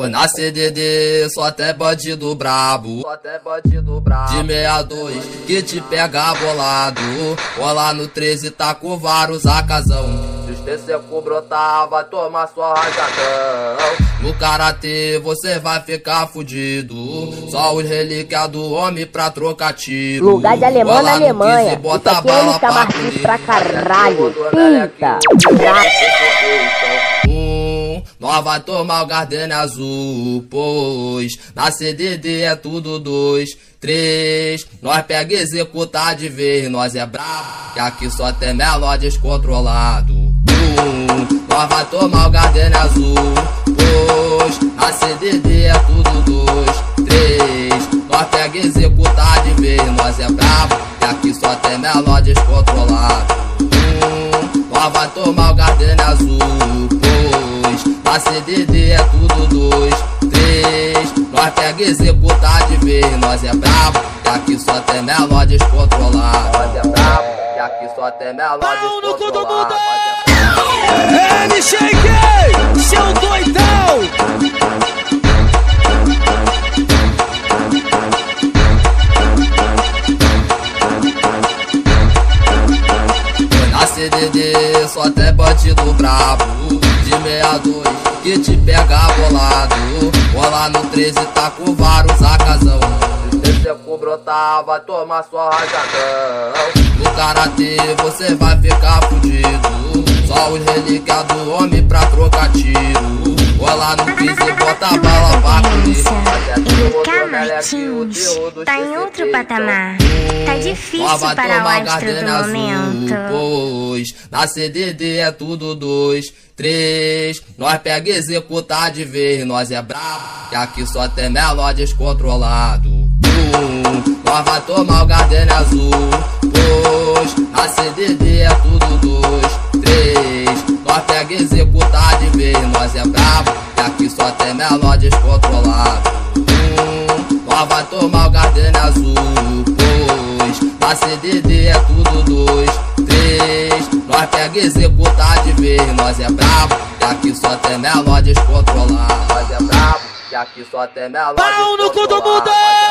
Na CDD só até bandido brabo, de 62 que te pega bolado. Cola no 13 tá com vários acasão. Se os seco brotar, vai tomar sua rajadão. No karatê você vai ficar fudido. Só os relíquias do homem pra trocar tiro. Lugar de alemão na Alemanha. Isso aqui é ele tá marquinhos pra caralho. Pinta. Nós vai tomar o Gardenia azul, pois na CDD é tudo 2, 3. Nós pega e executar de vez, nós é brabo, que aqui só tem menor descontrolado. Nós vai tomar o Gardenia azul, pois na CDD é tudo 2, 3. Nós pega e executar de vez, nós é brabo, que aqui só tem menor descontrolado. Nós vai tomar o Gardenia azul, na CDD é tudo 2, 3. Nós pega e executar de vez, nós é brabo, que aqui só tem menor descontrolado. Nós é brabo, que aqui só tem menor descontrolado. Ele cheguei, seu doidão. Na CDD só tem bandido brabo, de 62 que te pega bolado. Cola no 13 tá com vários acasão. Se seco brotar, vai tomar sua rajadão. No karatê você vai ficar fudido. Só os relíquias do homem pra trocar tiro. Cola no 15 e bota a bala pra MK Martins tá em outro patamar. Tá difícil para o astro do momento. Pois na CDD é tudo 2, 3. Nós pega e executar de vez, nós é brabo, que aqui só tem menor descontrolado. Nós vai tomar o Gardenia azul, pois na CDD é tudo 2, 3. Nós pega e executar de vez, nós é brabo, que aqui só tem menor descontrolado. Nós vai tomar o Gardenia azul, pois na CDD é tudo 2, 3. Nós pega e executar de vez, nós é brabo, que aqui só tem menor descontrolado. Nós é brabo, que aqui só tem menor descontrolado. Pau no cu do mundo!